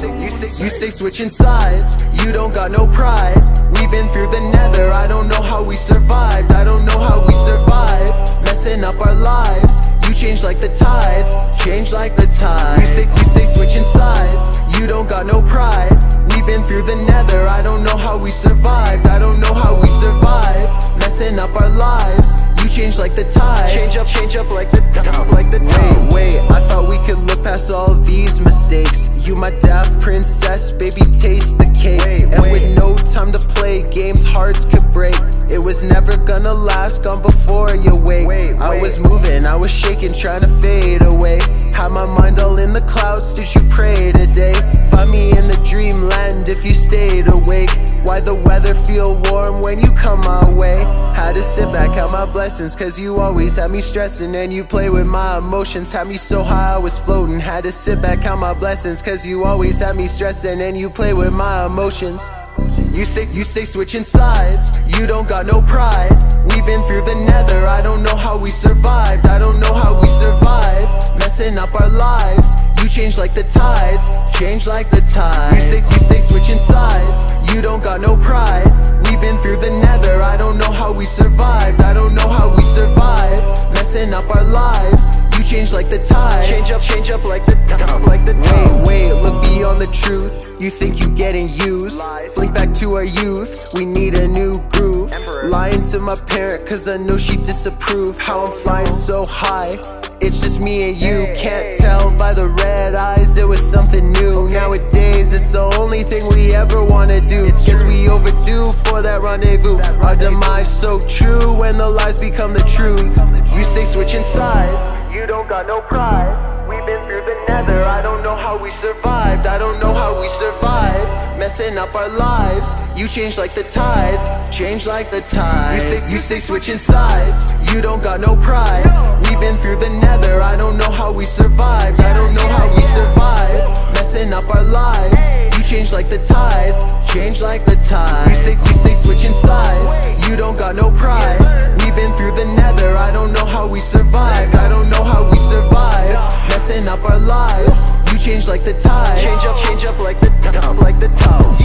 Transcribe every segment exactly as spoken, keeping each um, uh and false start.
You say switching sides, you don't got no pride. We've been through the nether, I don't know how we survived. I don't know how we survived, messing up our lives. You change like the tides, change like the tides. You say, you say switching sides, you don't got no pride. We've been through the nether, I don't know how we survived. I don't know how we survived, messing up our lives. You change like the tides, change up, change up like the like the Wait, wait, I thought we could look past all these mistakes. You my daft princess, baby, taste the cake. Wait, and wait. With no time to play games, hearts could break. It was never gonna last, gone before you wake. Wait, I wait. was moving, I was shaking, trying to fade away. Had my mind all in the clouds, did you pray today? Find me in the dreamland if you stayed awake. Why the weather feel warm when you come my way? Had to sit back, count my blessings, cause you always had me stressing. And you play with my emotions, had me so high I was floating. Had to sit back, count my blessings, cause you always had me stressing. And you play with my emotions. You say, you say switching sides, you don't got no pride. We've been through the nether, I don't know how we survived. I don't know how we survived, messing up our lives. You change like the tides, change like the tides. You say, you say switching sides, you don't got no pride. We've been through the nether, I don't know how we survived. I don't know how we survived, messing up our lives. You change like the tides, change up, change up like the like the Wait, wait, look beyond the truth. You think you getting used? Blink back to our youth, we need a new groove. Lying to my parent cause I know she disapprove. How I'm flying so high, it's just me and you. Can't tell by the red eyes, it was something new. Nowadays it's the only thing we ever wanna do. Guess we overdue for that rendezvous. Our demise so true when the lies become the truth. You say switching sides, you don't got no pride. We've been through the nether, I don't know how we survived. I don't know how we survived, messing up our lives. You change like the tides, change like the tides. You say, you say switching sides, you don't got no pride. We've been through the nether, I don't know how we survived. I don't know how we survived, messing up our lives. You change like the tides, change like the tides. You say, you say switching sides, you don't got no pride. We've been through the nether, I don't know how we survived. I don't know how we survived, messing up our lives. You change like the tides, change up, change up like the like the tides.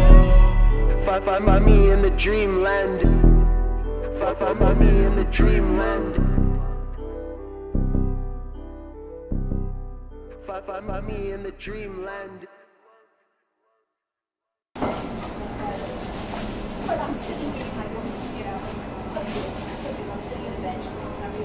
Find, find, find me in the dreamland. Find, find, find me in the dreamland. Find, find, find me in the dreamland. But I'm sitting here, like, you know, so good. So good. I'm sitting on the bench.